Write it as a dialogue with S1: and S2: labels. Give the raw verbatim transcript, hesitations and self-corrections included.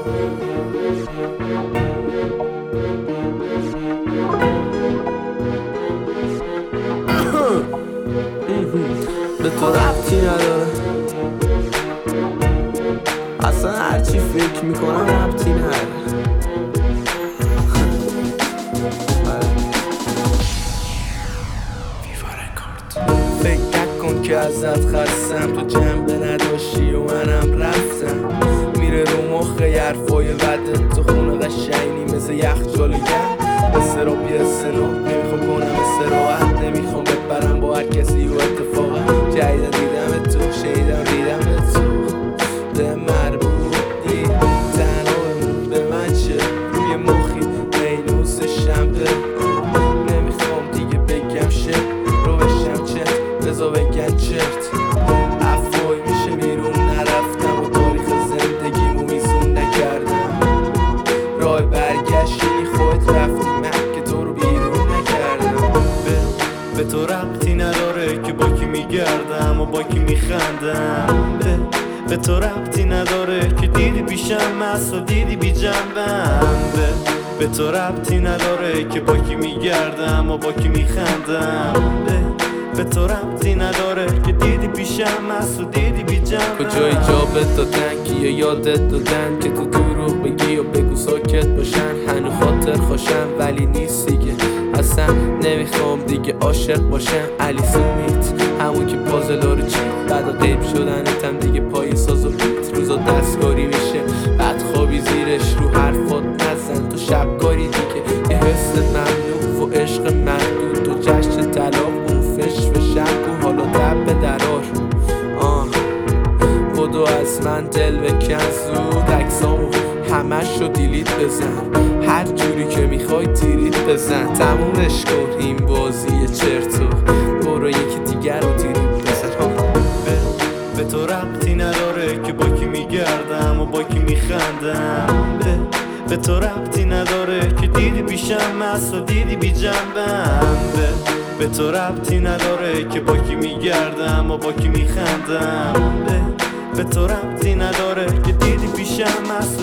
S1: به تو ربطی نداره اصلا هرچی فکر میکنم ربطی نداره. فکر نکن که ازت خستم، تو جنبه نداشتی و منم رفتم. میره رو مخ حرفای بدت، تو خونه قشنگی مثل یخچال گرم. استرابی سنو نمیخوام کنم استراحت، نمیخوام ببرم با هر کسی و اتفاقا. جدیدن دیدم تو، شنیدم ریدم به تو، به مربوطی تنها بمون به من چه روی مخی اینوس شنبه. نمیخوام دیگه بگم شد رو بشم چت بزا بگن چرت. افوای میشه بیرون نرفتم و تاریخ زندگیمو میزون نکردم. راه برگشتی خودت رفتی، من که تو رو بیرون نکردم.
S2: به, به تو ربطی نداره که با کی میگردم و با کی میخندم. به, به تو ربطی نداره که دیدی پیشم هست و دیدی بی جنبم. به, به تو ربطی نداره که با کی میگردم و با کی میخندم. به, به تو ربطی نداره که دیدی پیشم هست و دیدی بی جنبم.
S1: کجای جا بهت دادن که یادت دادن که تو دروغ بگی و بگو ساکت باشن. هنو خاطر خوشم ولی نیست دیگه، اصلا نمیخوام دیگه عاشق باشم. علی سومیت همون که پازلا رو چید، بعد غیب شدنتم دیگه پای ساز و بیت. روزا دستکاری میشه بعد خوابی زیرش، رو حرفات نزن تو شب کاری دیگه. یه حس ممنوع و عشق محدود، تو جشن طلاق اون فش فشم کن حالا دب به درار. آه خودو از من دل بکن زود، عکسامو همش رو دیلیت بزن، هر جوری که میخوای تیریت بزن. تمومش کن این بازی چرتو، برو یکی دیگر رو تیریت بزن.
S2: به, به تو ربطی نداره که با کی میگردم و با کی میخندم. به, به تو ربطی نداره که دیدی پیشم هست و دیدی بی جنبم. به, به تو ربطی نداره که با کی میگردم و با کی میخندم. به, به تو ربطی نداره که دیدی پیشم هست